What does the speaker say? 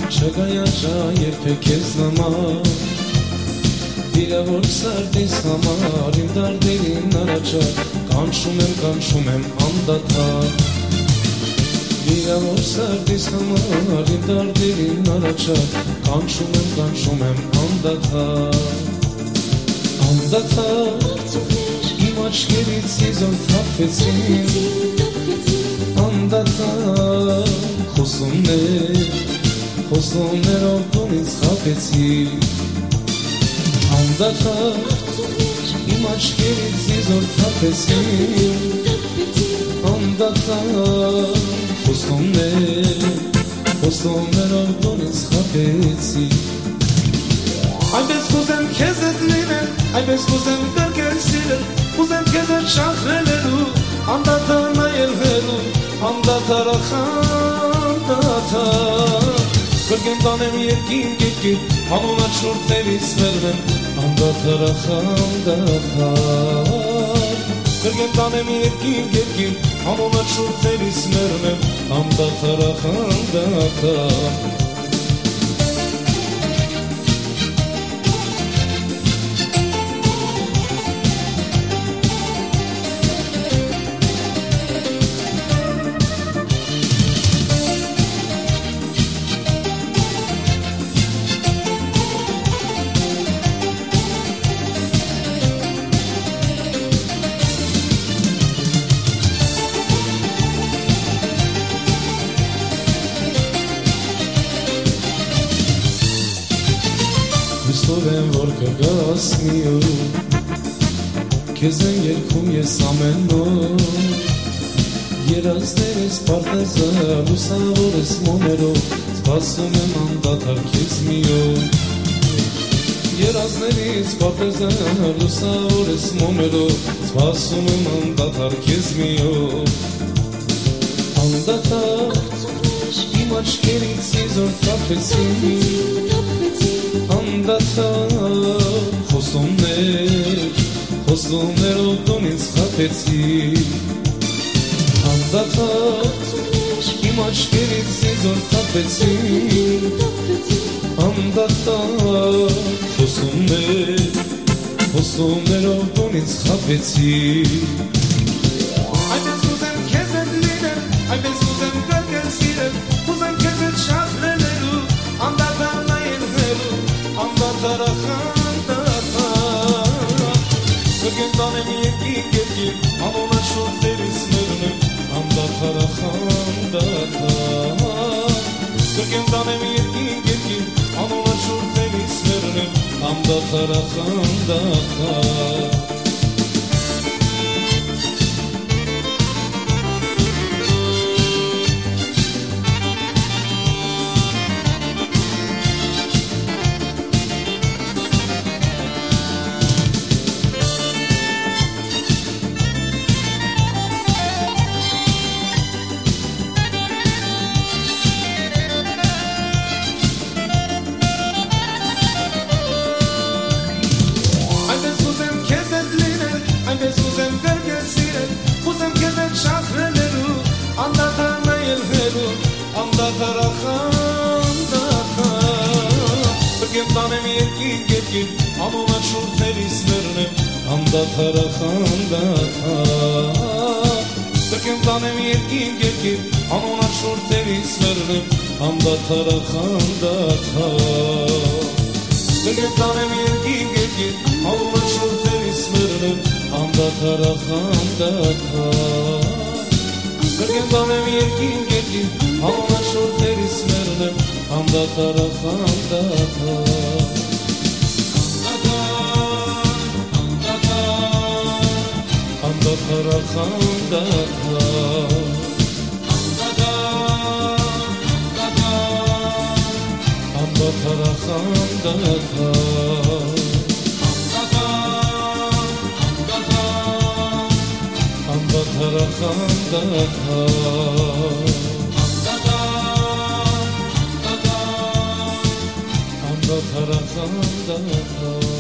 Չգայաճա երբեք ես նման Վիրավոր սարդիս համար իմ դարդերին առաջար Կանչում եմ անդադար Վիրավոր սարդիս համար իմ դարդերին առաջար Կանչում եմ անդադար Անդադար իմ աչքերից իզոր թափվեցին Անդադար խոսումներով դունից խապեցի Անդադար իմ աչքերից իզոր թափեցին Անդադար խոսումներով դունից խապեցի Այնպես կուզեմ քեզ հետ լինել, այնպես կուզեմ կրկել սիրել Կուզեմ քեզ հետ շախրելու, անդադար նայել հելու Անդադար անդադար Կրկեմ տանեմ երկիր, անունը շուրթերից մերնեմ Անդադար անդադար Կրկեմ տանեմ երկիր, անունը շուրթերից մերնեմ Անդադար անդադար Հույսով եմ, որ կգաս մի օր Քեզ եմ երգում ես ամեն օր Երազներս պարտեզը լուսավոր ես մոմերով Սպասում եմ անդադար քեզ մի օր Երազներից պարտեզը լուսավոր ես մոմերով Սպասում եմ անդադար քեզ մի օր Անդադար իմ աչքերից իզոր թափեցին Անդադար խոսումներով դունից խապեցի Անդադար իմ աչքերից իզոր թափեցի Անդադար խոսումներով դունից խապեցի Այնպես ուզեմ քեզ հետ լինել, այնպես ուզեմ կրկել սիրել Ուզեմ քեզ հետ շախրելու, անդադար նայել հելու Անդադար անդադար Կրկեմ տանեմ երկիր, անունը շուրթերից մերնեմ Անդադար անդադար Կրկեմ տանեմ երկիր, անունը շուրթերից մերնեմ Անդադար անդադար Այնպես ուզեմ կրկել սիրել, ուզեմ քեզ հետ շախրելու, անդադար նայել հելու, անդադար անդադար Կրկեմ տանեմ երկիր, անունը շուրթերից մերնեմ, անդադար անդադար Կրկեմ տանեմ երկիր, անունը շուրթերից մերնեմ, անդադար անդադար Կրկեմ տանեմ երկիր, անունը շուրթերից մերնեմ Անդադար անդադար Կրկեմ տանեմ երկիր, անունը շուրթերից մերնեմ Անդադար անդադար Անդադար անդադար Անդադար անդադար Անդադար անդադար